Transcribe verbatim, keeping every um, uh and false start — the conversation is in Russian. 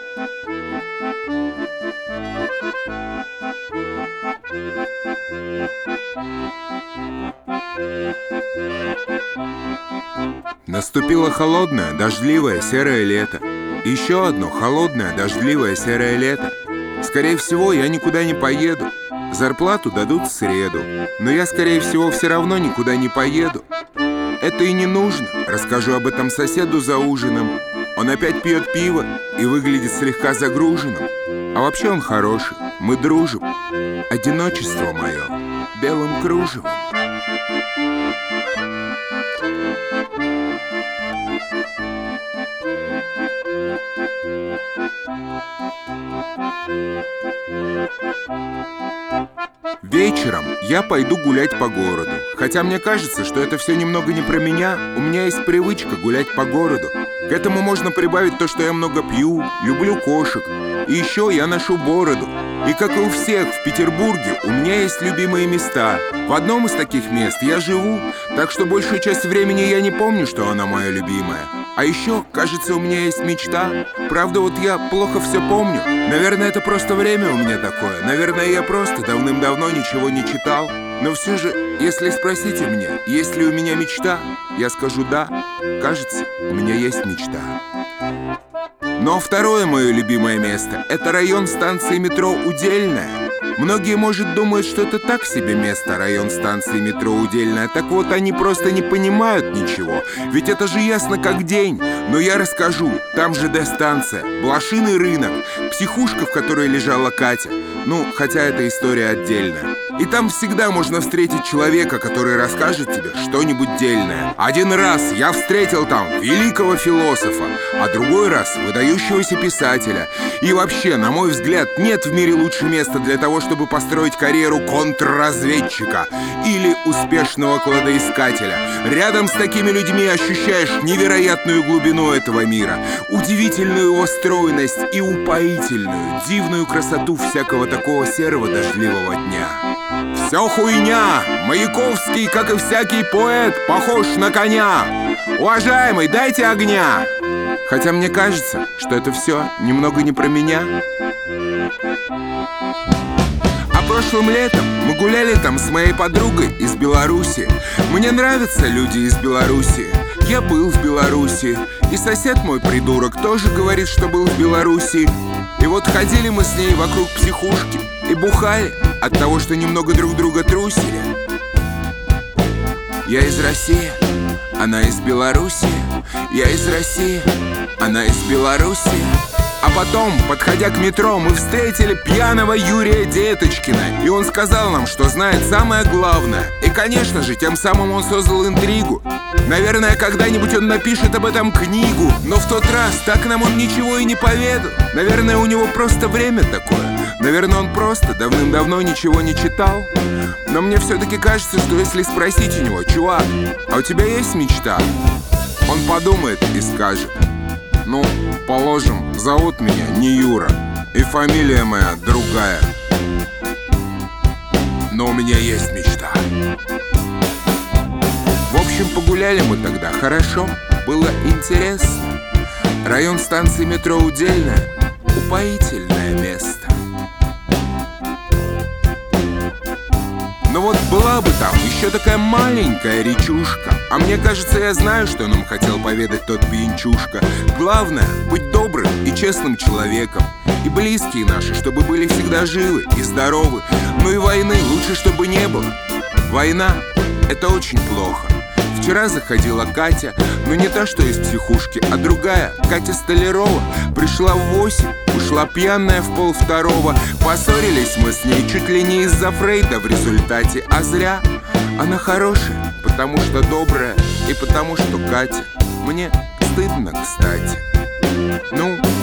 Наступило холодное, дождливое, серое лето. Еще одно холодное, дождливое, серое лето. Скорее всего, я никуда не поеду. Зарплату дадут в среду. Но я, скорее всего, все равно никуда не поеду. Это и не нужно. Расскажу об этом соседу за ужином. Он опять пьет пиво и выглядит слегка загруженным. А вообще он хороший. Мы дружим. Одиночество мое белым кружевом. Вечером я пойду гулять по городу. Хотя мне кажется, что это все немного не про меня. У меня есть привычка гулять по городу. К этому можно прибавить то, что я много пью, люблю кошек. И еще я ношу бороду. И как и у всех в Петербурге, у меня есть любимые места. В одном из таких мест я живу, так что большую часть времени я не помню, что она моя любимая. А еще, кажется, у меня есть мечта. Правда, вот я плохо все помню. Наверное, это просто время у меня такое. Наверное, я просто давным-давно ничего не читал. Но все же, если спросите меня, есть ли у меня мечта, я скажу да. Кажется, у меня есть мечта. Но второе мое любимое место — это район станции метро Удельная. Многие, может, думают, что это так себе место, район станции метро Удельная. Так вот, они просто не понимают ничего. Ведь это же ясно как день. Но я расскажу. Там ЖД-станция, блошиный рынок, психушка, в которой лежала Катя. Ну, хотя эта история отдельная. И там всегда можно встретить человека, который расскажет тебе что-нибудь дельное. Один раз я встретил там великого философа, а другой раз выдающегося писателя. И вообще, на мой взгляд, нет в мире лучше места для того, чтобы построить карьеру контрразведчика или успешного кладоискателя. Рядом с такими людьми ощущаешь невероятную глубину этого мира, удивительную его стройность и упоительную, дивную красоту всякого такого серого дождливого дня. Все хуйня! Маяковский, как и всякий поэт, похож на коня. Уважаемый, дайте огня! Хотя мне кажется, что это все немного не про меня. А прошлым летом мы гуляли там с моей подругой из Беларуси. Мне нравятся люди из Беларуси. Я был в Беларуси. И сосед мой придурок тоже говорит, что был в Беларуси. И вот ходили мы с ней вокруг психушки и бухали от того, что немного друг друга трусили. Я из России, она из Беларуси. Я из России, она из Беларуси. А потом, подходя к метро, мы встретили пьяного Юрия Деточкина. И он сказал нам, что знает самое главное. И, конечно же, тем самым он создал интригу. Наверное, когда-нибудь он напишет об этом книгу. Но в тот раз так нам он ничего и не поведал. Наверное, у него просто время такое. Наверное, он просто давным-давно ничего не читал. Но мне все-таки кажется, что если спросить у него: чувак, а у тебя есть мечта? Он подумает и скажет: ну, положим, зовут меня не Юра, и фамилия моя другая, но у меня есть мечта. В общем, погуляли мы тогда хорошо, было интересно. Район станции метро Удельная — упоительное место. Но вот была бы там еще такая маленькая речушка. А мне кажется, я знаю, что нам хотел поведать тот пьянчушка. Главное — быть добрым и честным человеком. И близкие наши, чтобы были всегда живы и здоровы. Ну и войны лучше, чтобы не было. Война — это очень плохо. Вчера заходила Катя, но не та, что из психушки, а другая, Катя Столярова. Пришла в восемь, ушла пьяная в полвторого. Поссорились мы с ней чуть ли не из-за Фрейда в результате. А зря. Она хорошая, потому что добрая, и потому что Катя. Мне стыдно, кстати. Ну,